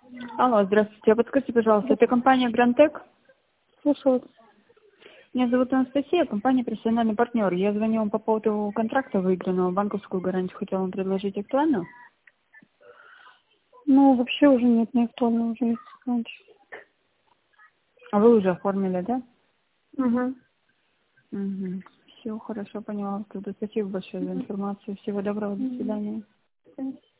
Алло, здравствуйте. А подскажите, пожалуйста, это компания Грантек? Слушаю. Меня зовут Анастасия, компания профессиональный партнер. Я звоню вам по поводу контракта выигранного, банковскую гарантию хотела вам предложить. Актуально? Ну, вообще уже нет, не актуально, уже есть раньше. А вы уже оформили, да? Угу. Угу. Все, хорошо, поняла. Тогда спасибо большое за информацию. Всего доброго, до свидания.